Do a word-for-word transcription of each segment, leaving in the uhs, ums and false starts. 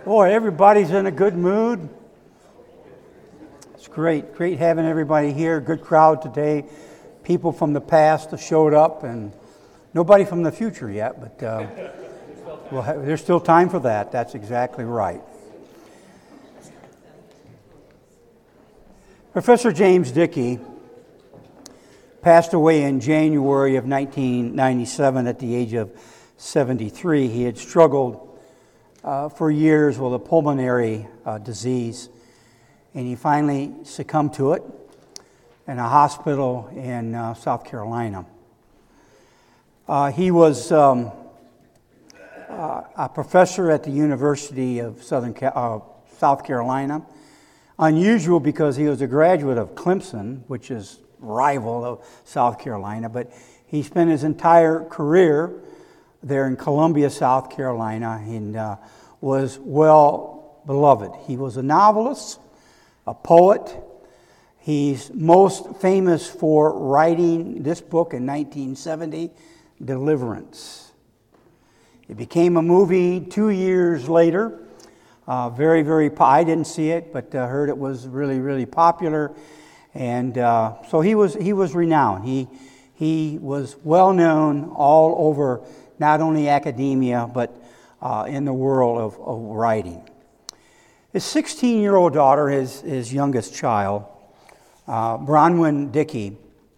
Boy, everybody's in a good mood. It's great, great having everybody here. Good crowd today. People from the past have showed up, and nobody from the future yet, but uh, we'll have, there's still time for that. That's exactly right. Professor James Dickey passed away in January of nineteen ninety-seven at the age of seventy-three. He had struggled uh, for years with a pulmonary uh, disease, and he finally succumbed to it in a hospital in uh, South Carolina. Uh, he was um, uh, a professor at the University of Southern Ca- uh, South Carolina. Unusual because he was a graduate of Clemson, which is rival of South Carolina, but he spent his entire career there in Columbia, South Carolina, and uh, was well beloved. He was a novelist, a poet. He's most famous for writing this book in nineteen seventy, Deliverance. It became a movie two years later. Uh, very, very, po- I didn't see it, but uh, heard it was really, really popular. And uh, so he was he was renowned. He he was well known all over, not only academia, but uh, in the world of, of writing. His sixteen-year-old daughter, his, his youngest child, uh, Bronwyn Dickey,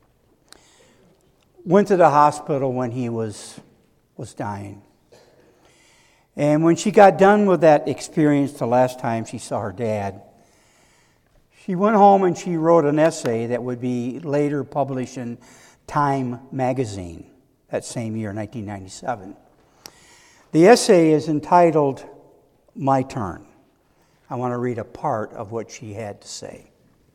went to the hospital when he was was dying. And when she got done with that experience the last time she saw her dad, she went home and she wrote an essay that would be later published in Time magazine that same year, nineteen ninety-seven. The essay is entitled, My Turn. I want to read a part of what she had to say.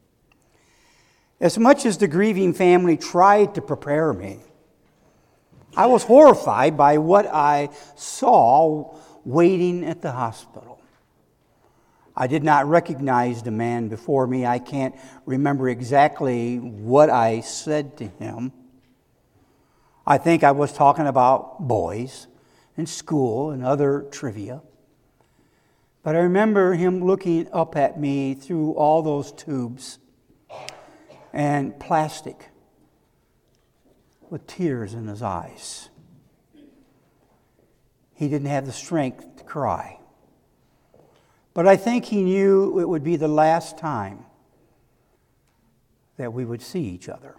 As much as the grieving family tried to prepare me, I was horrified by what I saw waiting at the hospital. I did not recognize the man before me. I can't remember exactly what I said to him. I think I was talking about boys and school and other trivia. But I remember him looking up at me through all those tubes and plastic with tears in his eyes. He didn't have the strength to cry. But I think he knew it would be the last time that we would see each other.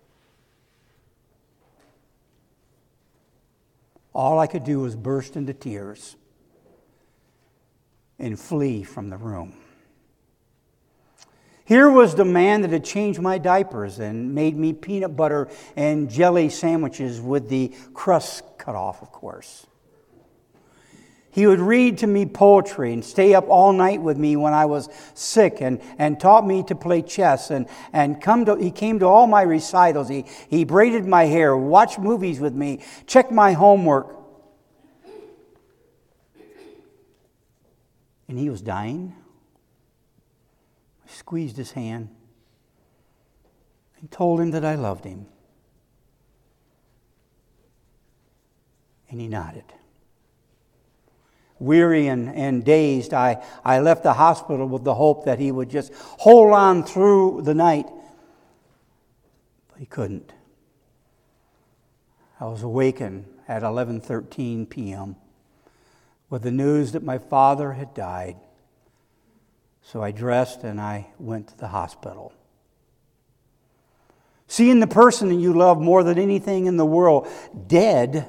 All I could do was burst into tears and flee from the room. Here was the man that had changed my diapers and made me peanut butter and jelly sandwiches with the crust cut off, of course. He would read to me poetry and stay up all night with me when I was sick and, and taught me to play chess. And, and come to, he came to all my recitals. He, he braided my hair, watched movies with me, checked my homework. And he was dying. I squeezed his hand and told him that I loved him. And he nodded. Weary and, and dazed, I, I left the hospital with the hope that he would just hold on through the night. But he couldn't. I was awakened at eleven thirteen p.m. with the news that my father had died. So I dressed and I went to the hospital. Seeing the person that you love more than anything in the world dead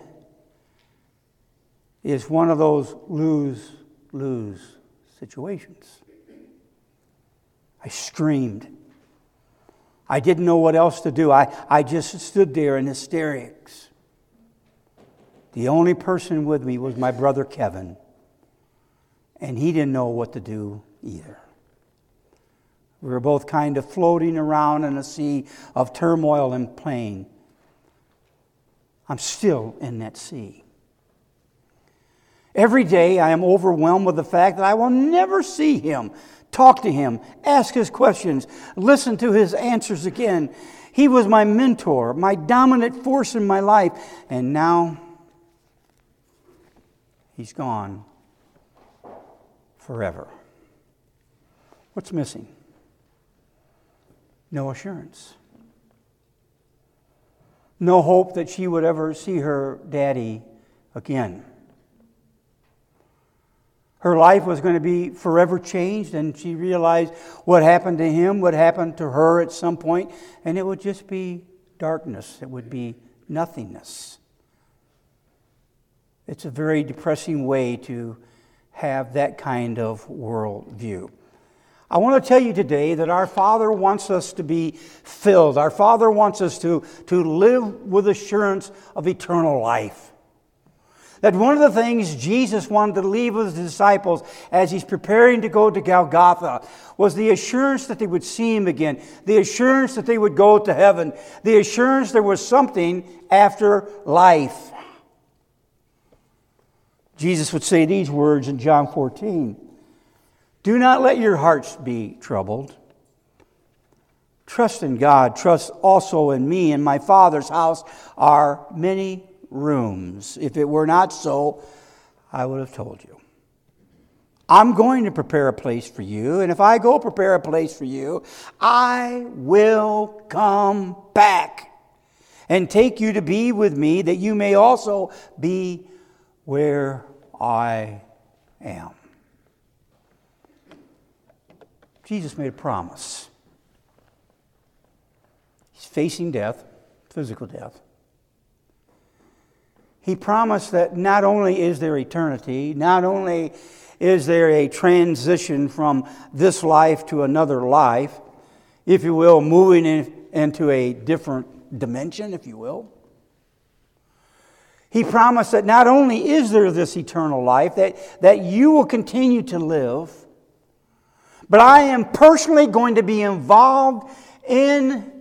is one of those lose-lose situations. I screamed. I didn't know what else to do. I, I just stood there in hysterics. The only person with me was my brother Kevin, and he didn't know what to do either. We were both kind of floating around in a sea of turmoil and pain. I'm still in that sea. Every day I am overwhelmed with the fact that I will never see him, talk to him, ask his questions, listen to his answers again. He was my mentor, my dominant force in my life, and now he's gone forever. What's missing? No assurance. No hope that she would ever see her daddy again. Her life was going to be forever changed, and she realized what happened to him would happen to her at some point, and it would just be darkness. It would be nothingness. It's a very depressing way to have that kind of worldview. I want to tell you today that our Father wants us to be filled. Our Father wants us to, to live with assurance of eternal life. That one of the things Jesus wanted to leave with his disciples as he's preparing to go to Golgotha was the assurance that they would see him again, the assurance that they would go to heaven, the assurance there was something after life. Jesus would say these words in John fourteen. Do not let your hearts be troubled. Trust in God. Trust also in me. In my Father's house are many rooms. If it were not so, I would have told you. I'm going to prepare a place for you. And if I go prepare a place for you, I will come back and take you to be with me, that you may also be where I am. Jesus made a promise. He's facing death, physical death. He promised that not only is there eternity, not only is there a transition from this life to another life, if you will, moving in, into a different dimension, if you will. He promised that not only is there this eternal life, that, that you will continue to live, but I am personally going to be involved in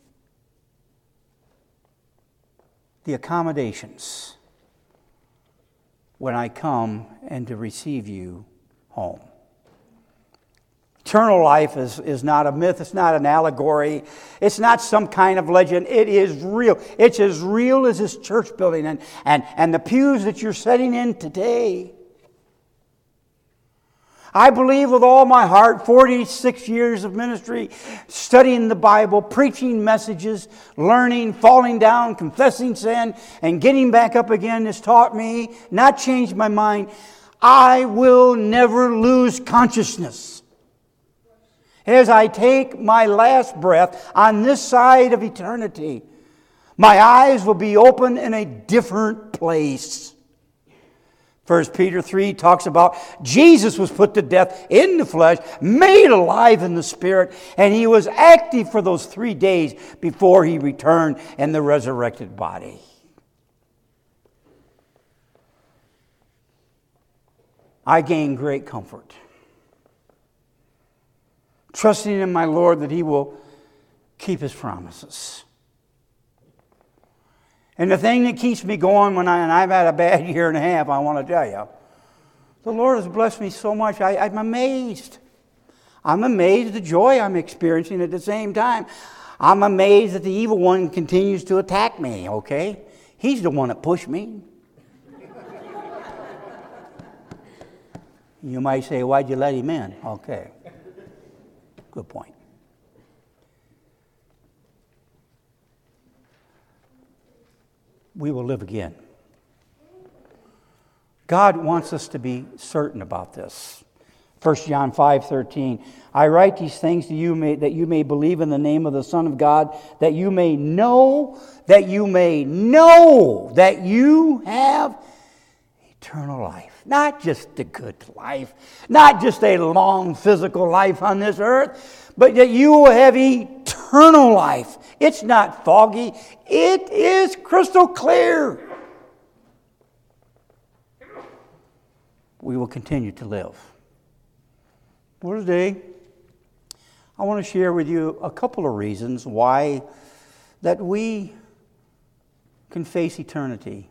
the accommodations when I come and to receive you home. Eternal life is, is not a myth. It's not an allegory. It's not some kind of legend. It is real. It's as real as this church building and, and, and the pews that you're sitting in today. I believe with all my heart, forty-six years of ministry, studying the Bible, preaching messages, learning, falling down, confessing sin, and getting back up again has taught me, not changed my mind, I will never lose consciousness. As I take my last breath on this side of eternity, my eyes will be open in a different place. First Peter three talks about Jesus was put to death in the flesh, made alive in the spirit, and he was active for those three days before he returned in the resurrected body. I gain great comfort, trusting in my Lord that he will keep his promises. And the thing that keeps me going when I, and I've had a bad year and a half, I want to tell you, the Lord has blessed me so much, I, I'm amazed. I'm amazed at the joy I'm experiencing at the same time. I'm amazed that the evil one continues to attack me, okay? He's the one that pushed me. You might say, why'd you let him in? Okay. Good point. We will live again. God wants us to be certain about this. First John five thirteen. I write these things to you may, that you may believe in the name of the Son of God, that you may know, that you may know that you have eternal life. Not just a good life, not just a long physical life on this earth, but that you will have eternal life. It's not foggy. It is crystal clear. We will continue to live. Well, today, I want to share with you a couple of reasons why that we can face eternity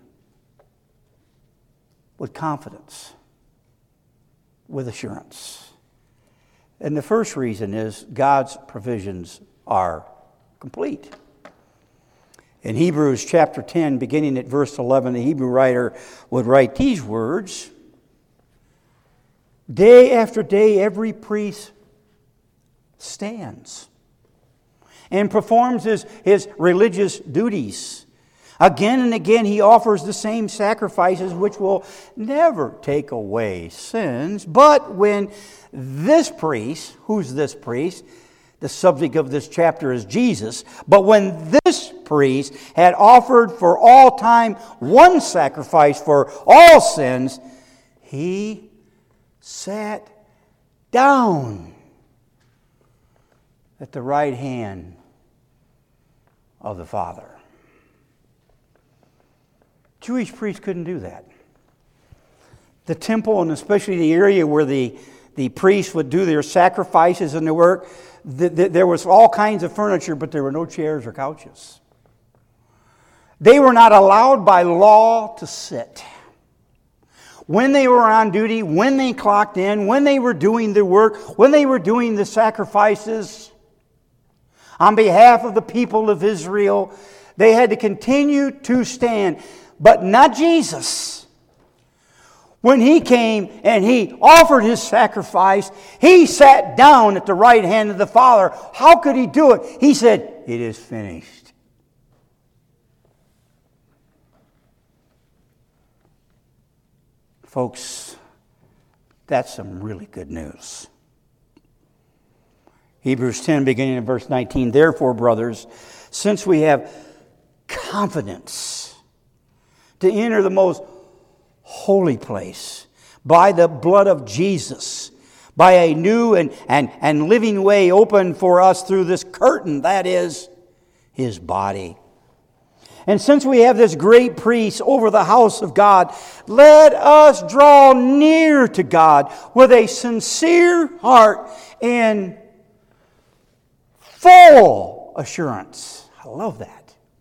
with confidence, with assurance. And the first reason is God's provisions are complete. In Hebrews chapter ten, beginning at verse eleven, the Hebrew writer would write these words: Day after day, every priest stands and performs his, his religious duties. Again and again, he offers the same sacrifices which will never take away sins. But when this priest, who's this priest? The subject of this chapter is Jesus. But when this priest had offered for all time one sacrifice for all sins, he sat down at the right hand of the Father. Jewish priests couldn't do that. The temple, and especially the area where the, the priests would do their sacrifices and their work, the, the, there was all kinds of furniture, but there were no chairs or couches. They were not allowed by law to sit. When they were on duty, when they clocked in, when they were doing the work, when they were doing the sacrifices on behalf of the people of Israel, they had to continue to stand. But not Jesus. When he came and he offered his sacrifice, he sat down at the right hand of the Father. How could he do it? He said, "It is finished." Folks, that's some really good news. Hebrews ten, beginning in verse nineteen. Therefore, brothers, since we have confidence to enter the most holy place by the blood of Jesus, by a new and, and, and living way opened for us through this curtain, that is, his body. And since we have this great priest over the house of God, let us draw near to God with a sincere heart and full assurance. I love that.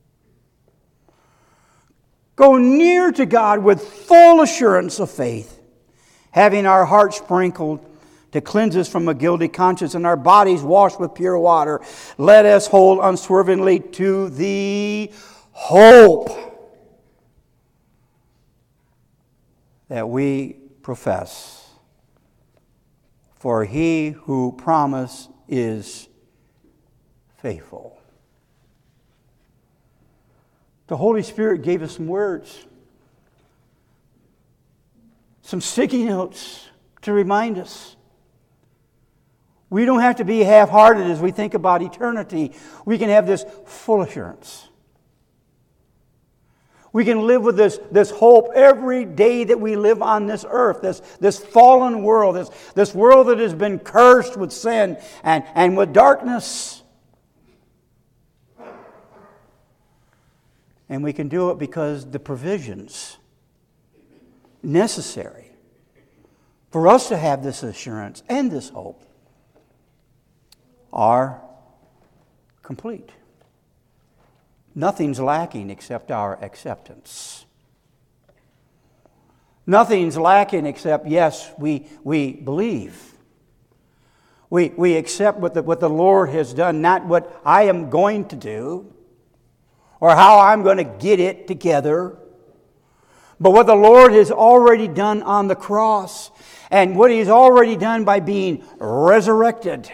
Go near to God with full assurance of faith, having our hearts sprinkled to cleanse us from a guilty conscience and our bodies washed with pure water. Let us hold unswervingly to the hope that we profess. For he who promised is faithful. The Holy Spirit gave us some words, some sticky notes to remind us. We don't have to be half-hearted as we think about eternity. We can have this full assurance. We can live with this, this hope every day that we live on this earth, this, this fallen world, this, this world that has been cursed with sin and, and with darkness. And we can do it because the provisions necessary for us to have this assurance and this hope are complete. Nothing's lacking except our acceptance. Nothing's lacking except, yes, we, we believe. We, we accept what the, what the Lord has done, not what I am going to do, or how I'm going to get it together, but what the Lord has already done on the cross, and what He's already done by being resurrected.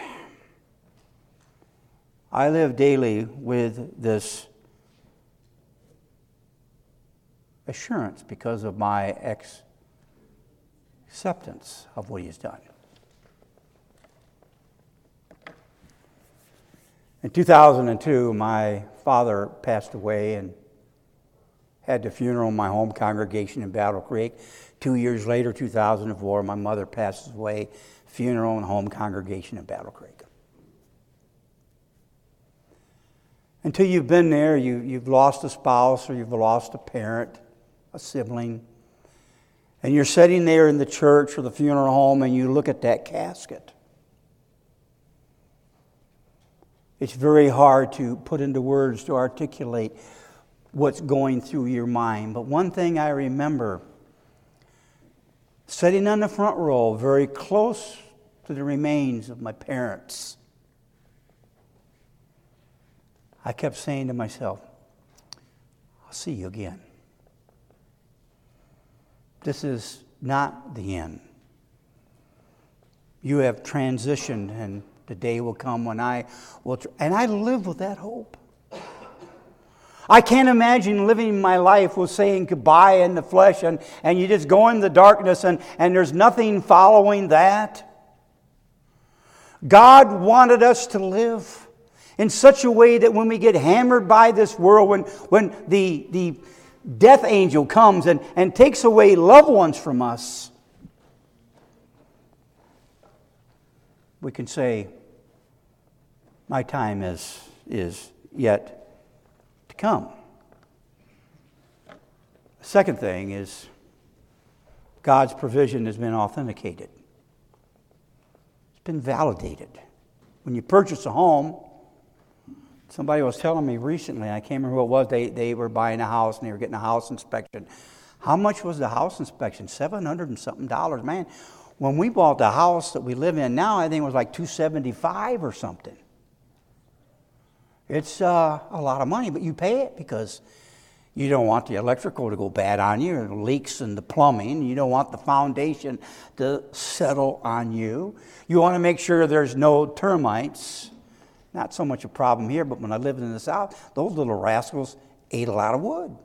I live daily with this assurance because of my acceptance of what He has done. In two thousand two, my father passed away and had the funeral in my home congregation in Battle Creek. Two years later, two thousand four, my mother passes away, funeral and home congregation in Battle Creek. Until you've been there, you, you've lost a spouse or you've lost a parent, a sibling, and you're sitting there in the church or the funeral home and you look at that casket. It's very hard to put into words to articulate what's going through your mind. But one thing I remember, sitting on the front row, very close to the remains of my parents, I kept saying to myself, I'll see you again. This is not the end. You have transitioned, and the day will come when I will. Tr- and I live with that hope. I can't imagine living my life with saying goodbye in the flesh, and, and you just go in the darkness, and, and there's nothing following that. God wanted us to live in such a way that when we get hammered by this world, when, when the, the death angel comes and, and takes away loved ones from us, we can say, my time is, is yet to come. The second thing is God's provision has been authenticated. It's been validated. When you purchase a home, somebody was telling me recently, I can't remember who it was, they, they were buying a house and they were getting a house inspection. How much was the house inspection? seven hundred and something dollars. Man, when we bought the house that we live in now, I think it was like two hundred seventy-five dollars or something. It's uh, a lot of money, but you pay it because you don't want the electrical to go bad on you, or the leaks in the plumbing. You don't want the foundation to settle on you. You want to make sure there's no termites. Not so much a problem here, but when I lived in the South, those little rascals ate a lot of wood.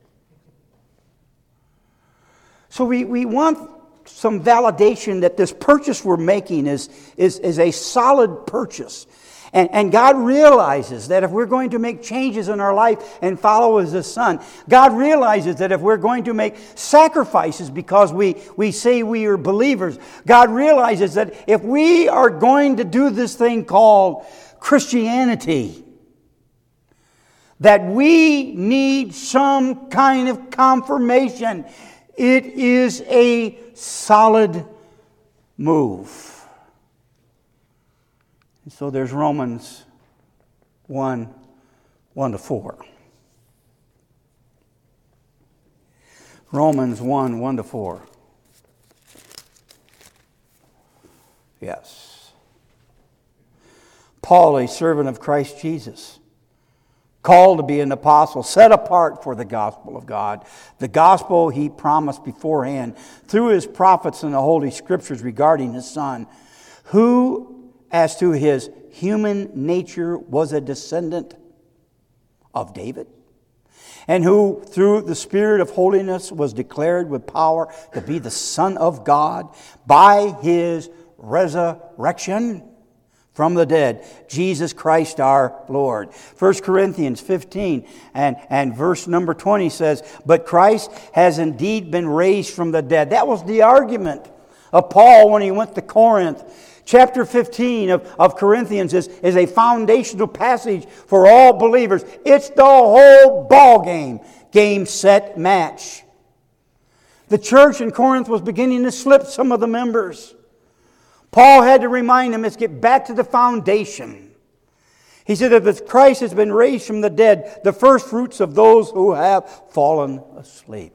So we, we want some validation that this purchase we're making is, is, is a solid purchase. And, and God realizes that if we're going to make changes in our life and follow as His Son, God realizes that if we're going to make sacrifices because we, we say we are believers, God realizes that if we are going to do this thing called Christianity, that we need some kind of confirmation. It is a solid move. And so there's Romans one, one to four. Romans one, one to four. Yes. Paul, a servant of Christ Jesus, called to be an apostle, set apart for the gospel of God, the gospel He promised beforehand through His prophets in the Holy Scriptures regarding His Son, who, as to His human nature, was a descendant of David, and who, through the Spirit of holiness, was declared with power to be the Son of God by His resurrection from the dead, Jesus Christ our Lord. First Corinthians fifteen and, and verse number twenty says, but Christ has indeed been raised from the dead. That was the argument of Paul when he went to Corinth. Chapter fifteen of, of Corinthians is, is a foundational passage for all believers. It's the whole ball game. Game, set, match. The church in Corinth was beginning to slip some of the members. Paul had to remind them, let's get back to the foundation. He said that if Christ has been raised from the dead, the first fruits of those who have fallen asleep.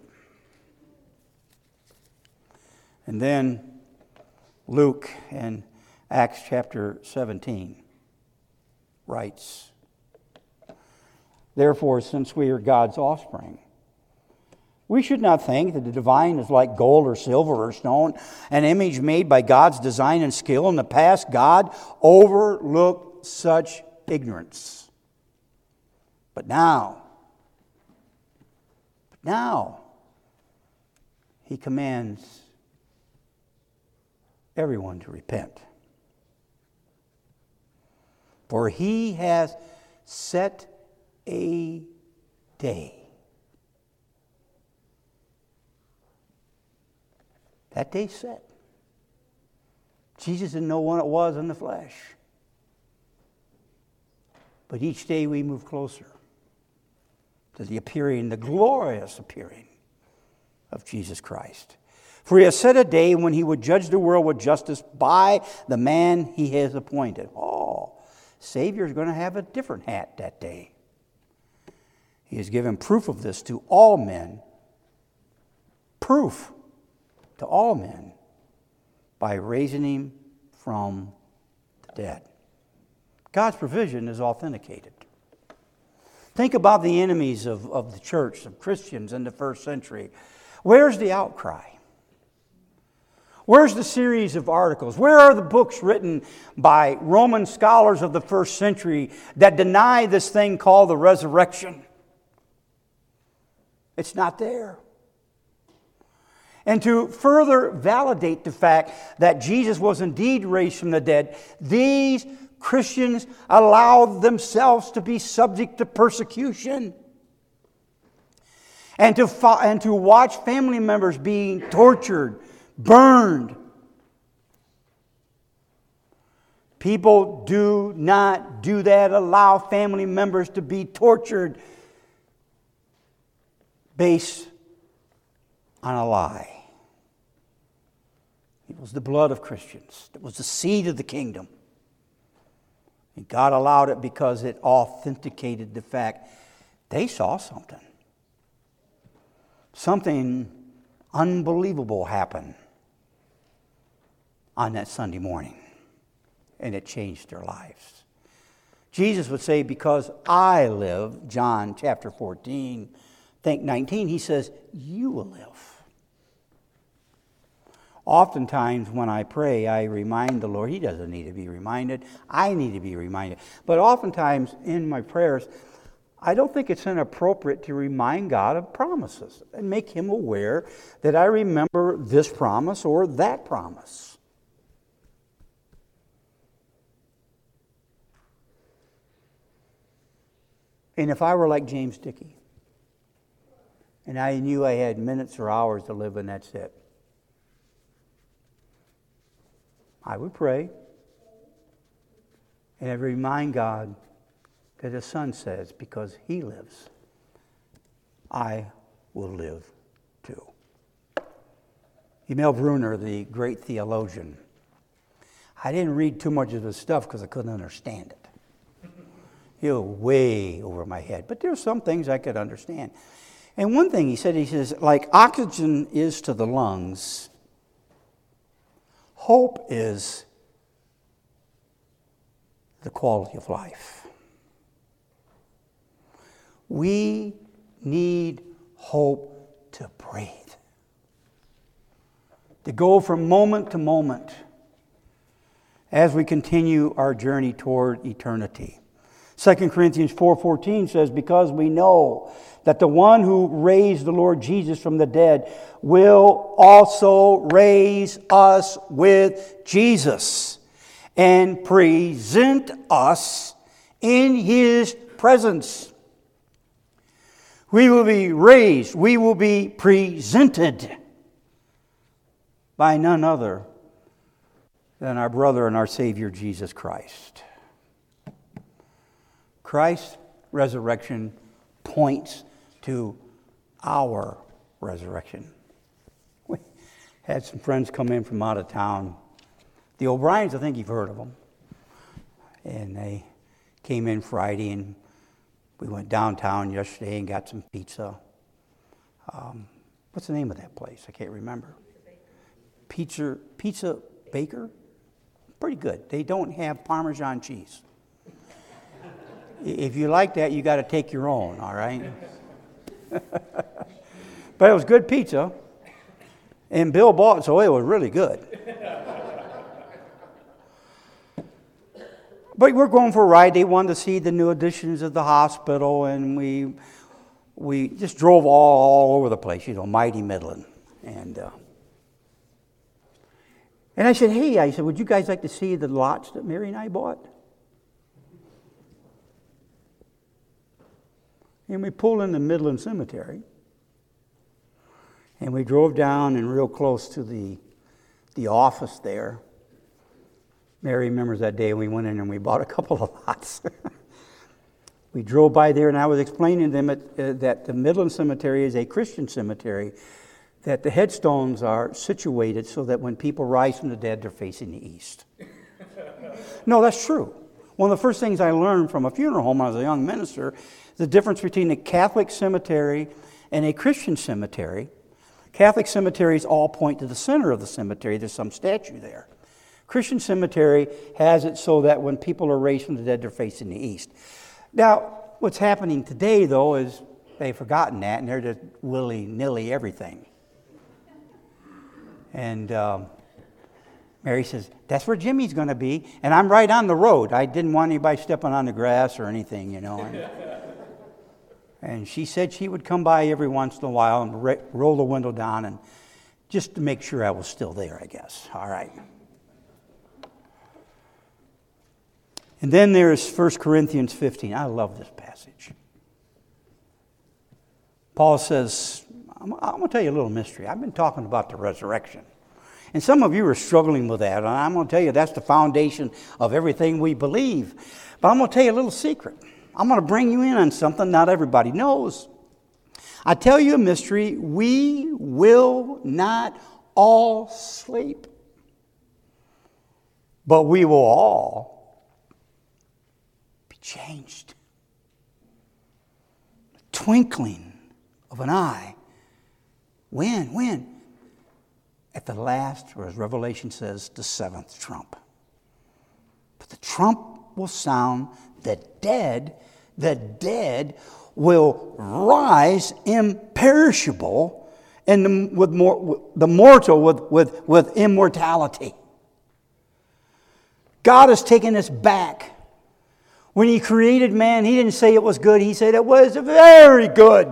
And then Luke in Acts chapter seventeen writes, therefore, since we are God's offspring, we should not think that the divine is like gold or silver or stone, an image made by God's design and skill. In the past, God overlooked such ignorance. But now, but now, He commands everyone to repent. For He has set a day. That day's set. Jesus didn't know when it was in the flesh. But each day we move closer to the appearing, the glorious appearing of Jesus Christ. For He has set a day when He would judge the world with justice by the man He has appointed. Oh, Savior's going to have a different hat that day. He has given proof of this to all men. Proof to all men by raising Him from the dead. God's provision is authenticated. Think about the enemies of, of the church, of Christians in the first century. Where's the outcry? Where's the series of articles? Where are the books written by Roman scholars of the first century that deny this thing called the resurrection? It's not there. And to further validate the fact that Jesus was indeed raised from the dead, these Christians allowed themselves to be subject to persecution. And to, fo- and to watch family members being tortured, burned. People do not do that. Allow family members to be tortured based on a lie. It was the blood of Christians. It was the seed of the kingdom. And God allowed it because it authenticated the fact they saw something. Something unbelievable happened on that Sunday morning. And it changed their lives. Jesus would say, because I live, John chapter fourteen, think nineteen, he says, you will live. Oftentimes when I pray, I remind the Lord. He doesn't need to be reminded. I need to be reminded. But oftentimes in my prayers, I don't think it's inappropriate to remind God of promises and make Him aware that I remember this promise or that promise. And if I were like James Dickey, and I knew I had minutes or hours to live and that's it, I would pray and I'd remind God that His Son says, because He lives, I will live too. Emil Brunner, the great theologian, I didn't read too much of his stuff because I couldn't understand it. He was way over my head. But there are some things I could understand. And one thing he said, he says, like oxygen is to the lungs, hope is the quality of life. We need hope to breathe, to go from moment to moment as we continue our journey toward eternity. Second Corinthians four fourteen says, because we know that the one who raised the Lord Jesus from the dead will also raise us with Jesus and present us in His presence. We will be raised, we will be presented by none other than our brother and our Savior, Jesus Christ. Christ's resurrection points to our resurrection. We had some friends come in from out of town. The O'Briens, I think you've heard of them. And they came in Friday, and we went downtown yesterday and got some pizza. Um, what's the name of that place? I can't remember. Pizza, Pizza Baker? Pretty good. They don't have Parmesan cheese. If you like that, you got to take your own, all right? But it was good pizza. And Bill bought it, so it was really good. But we're going for a ride. They wanted to see the new additions of the hospital, and we we just drove all, all over the place, you know, mighty Midland. And uh, and I said, hey, I said, would you guys like to see the lots that Mary and I bought? And we pulled in the Midland Cemetery. And we drove down and real close to the the office there. Mary remembers that day we went in and we bought a couple of lots. We drove by there and I was explaining to them at, uh, that the Midland Cemetery is a Christian cemetery, that the headstones are situated so that when people rise from the dead, they're facing the east. No, that's true. One of the first things I learned from a funeral home when I was a young minister, the difference between a Catholic cemetery and a Christian cemetery. Catholic cemeteries all point to the center of the cemetery. There's some statue there. Christian cemetery has it so that when people are raised from the dead, they're facing the east. Now, what's happening today, though, is they've forgotten that, and they're just willy-nilly everything. And um, Mary says, that's where Jimmy's going to be. And I'm right on the road. I didn't want anybody stepping on the grass or anything, you know. And, and she said she would come by every once in a while and re- roll the window down and just to make sure I was still there, I guess. All right. And then there's First Corinthians fifteen. I love this passage. Paul says, I'm, I'm going to tell you a little mystery. I've been talking about the resurrection. And some of you are struggling with that. And I'm going to tell you that's the foundation of everything we believe. But I'm going to tell you a little secret. I'm going to bring you in on something not everybody knows. I tell you a mystery. We will not all sleep. But we will all be changed. Twinkling of an eye. When? When? At the last, or as Revelation says, the seventh trump. But the trump will sound, the dead, the dead will rise imperishable, and the, with more, the mortal with, with, with immortality. God has taken us back. When He created man, He didn't say it was good. He said it was very good.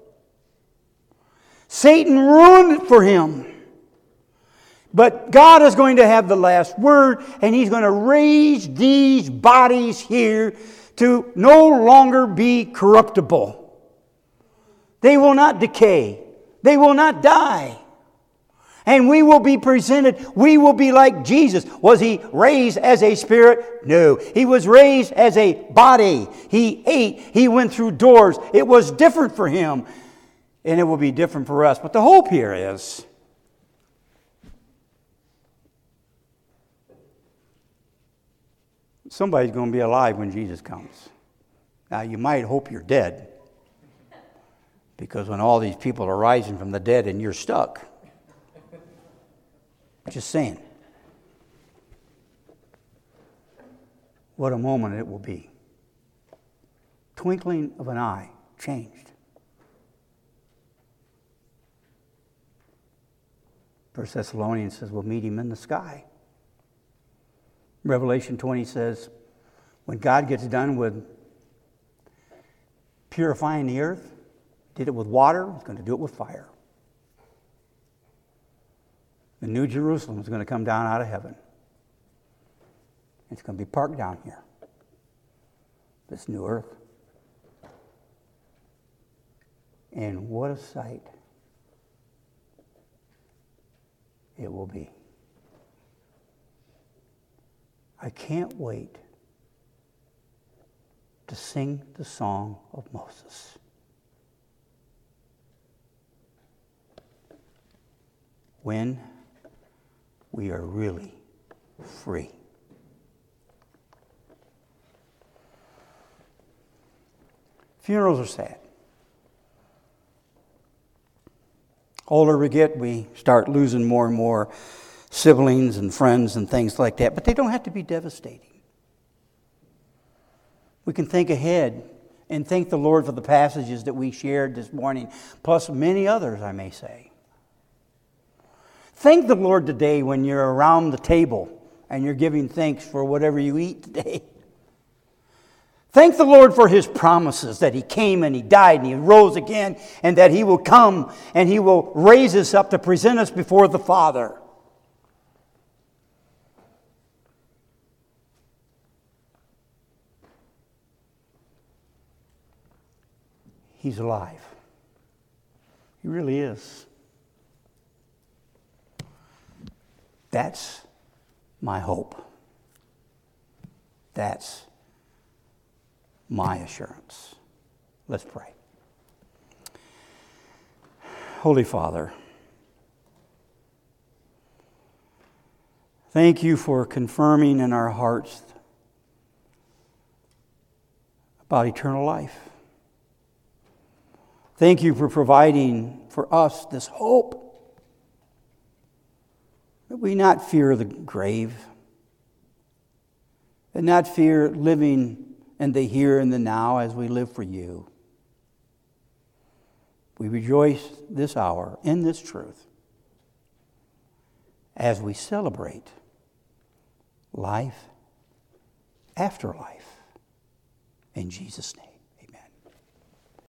Satan ruined it for him. But God is going to have the last word, and He's going to raise these bodies here to no longer be corruptible. They will not decay. They will not die. And we will be presented, we will be like Jesus. Was He raised as a spirit? No. He was raised as a body. He ate. He went through doors. It was different for Him. And it will be different for us. But the hope here is somebody's going to be alive when Jesus comes. Now, you might hope you're dead. Because when all these people are rising from the dead and you're stuck. Just saying. What a moment it will be. Twinkling of an eye, changed. First Thessalonians says we'll meet Him in the sky. Revelation twenty says when God gets done with purifying the earth, did it with water, He's going to do it with fire. The New Jerusalem is going to come down out of heaven. It's going to be parked down here. This new earth. And what a sight it will be. I can't wait to sing the song of Moses. When we are really free. Funerals are sad. Older we get, we start losing more and more siblings and friends and things like that. But they don't have to be devastating. We can think ahead and thank the Lord for the passages that we shared this morning, plus many others, I may say. Thank the Lord today when you're around the table and you're giving thanks for whatever you eat today. Thank the Lord for His promises that He came and He died and He rose again and that He will come and He will raise us up to present us before the Father. He's alive. He really is. That's my hope. That's my assurance. Let's pray. Holy Father, thank You for confirming in our hearts about eternal life. Thank You for providing for us this hope that we not fear the grave, and not fear living in the here and the now as we live for You. We rejoice this hour in this truth as we celebrate life after life. In Jesus' name.